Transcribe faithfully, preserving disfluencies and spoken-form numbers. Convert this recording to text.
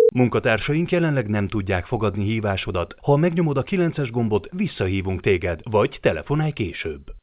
Munkatársaink jelenleg nem tudják fogadni hívásodat. Ha megnyomod a kilences gombot, visszahívunk téged, vagy telefonálj később.